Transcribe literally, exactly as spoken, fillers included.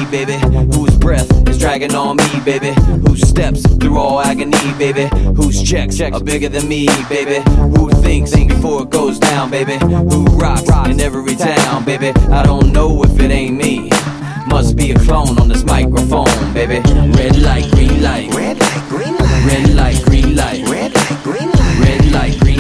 baby? Whose breath is dragging on me, baby? Whose steps through all agony, baby? Whose checks are bigger than me, baby? Who thinks before it goes down, baby? Who rocks in every town, baby? I don't know if it ain't me. Must be a clone on this microphone, baby. Red light, green light. Red light, green light. Red light, green light. Red light, green light. Red light, green light.